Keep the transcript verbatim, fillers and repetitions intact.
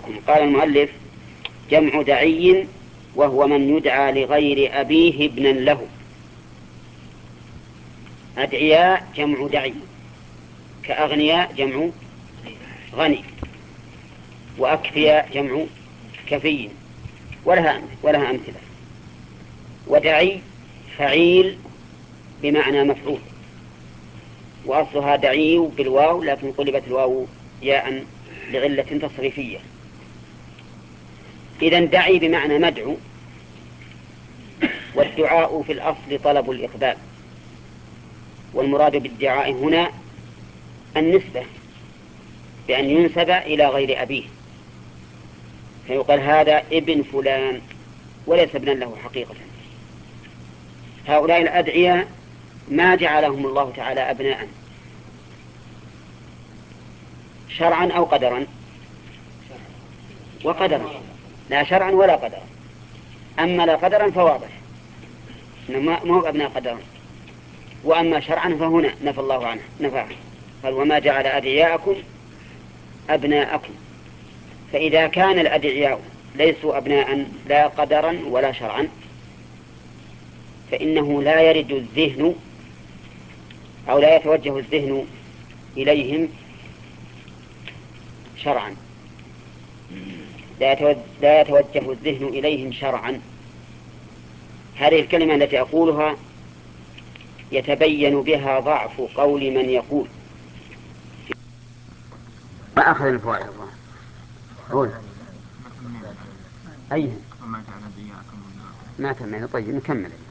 أدعياءكم. قال المؤلف جمع دعي وهو من يدعى لغير أبيه ابنا له. أدعياء جمع دعي، كأغنياء جمع غني، وأكفياء جمع كفي، ولها, ولها أمثلة. ودعي فعيل بمعنى مفعول، وأصلها دعي بالواو لكن قلبت الواو ياء لعلة تصريفية. إذن دعي بمعنى مدعو، والدعاء في الأصل طلب الإقبال، والمراد بالدعاء هنا النسبة بأن ينسب إلى غير أبيه، فيقال هذا ابن فلان وليس ابنا له حقيقة. هؤلاء الأدعياء ما جعلهم الله تعالى أبناء شرعا أو قدرا، وقدرا لا شرعا ولا قدرا. أما لا قدرا فواضح ما هو أبناء قدرا، وأما شرعا فهنا نفى الله عنه نفاه، قال وما جعل أدعياءكم أبناءكم. فإذا كان الأدعياء ليسوا أبناء لا قدرا ولا شرعا، فإنه لا يرد الذهن أو لا يتوجه الذهن إليهم شرعا، لا يتوجه الذهن إليهم شرعا. هذه الكلمة التي أقولها يتبين بها ضعف قول من يقول ما أخذ الفوائد. قول أيه ما تمنى. طيب نكمل.